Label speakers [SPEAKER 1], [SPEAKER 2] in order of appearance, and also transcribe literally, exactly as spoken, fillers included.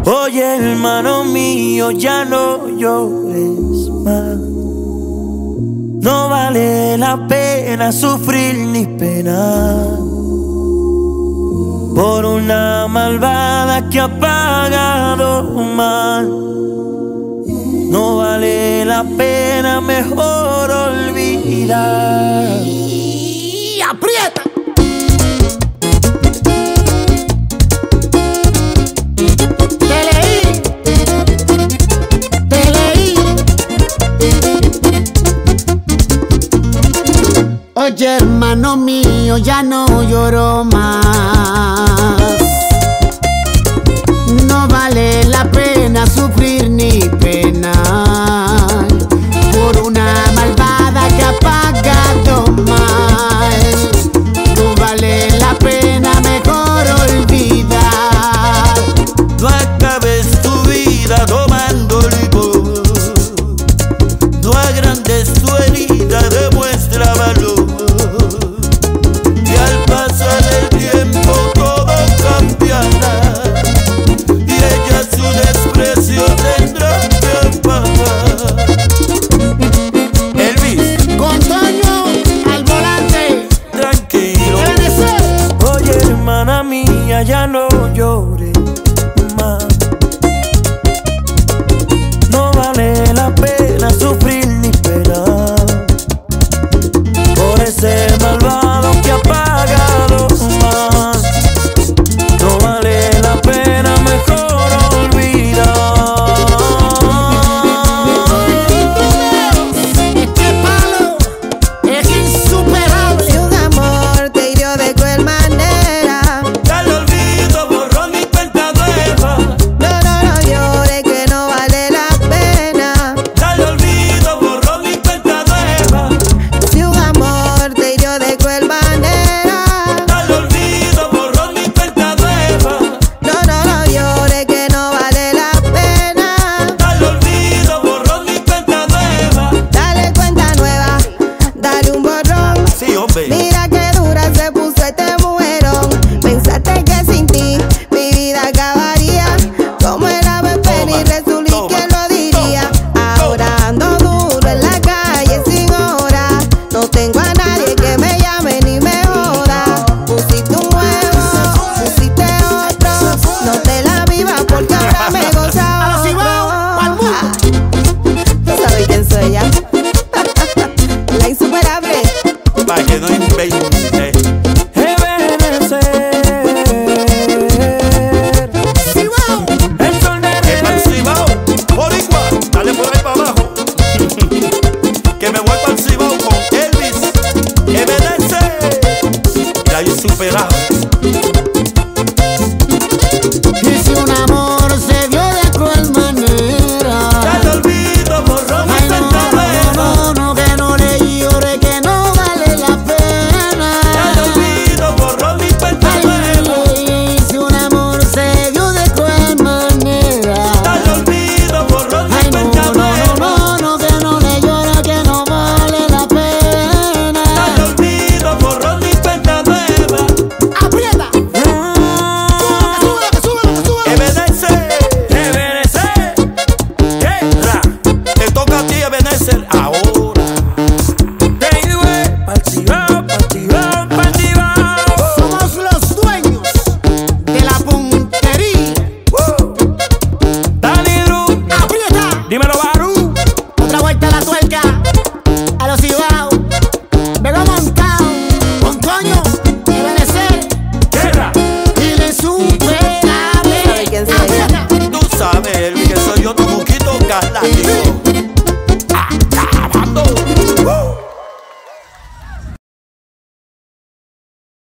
[SPEAKER 1] Oye, hermano mío, ya no llores más. No vale la pena sufrir ni pena por una malvada que ha pagado mal. No vale la pena, mejor olvidar.
[SPEAKER 2] Y aprieta. Te leí, te leí. Oye, hermano mío, ya no lloro más. No vale la pena sufrir ni pena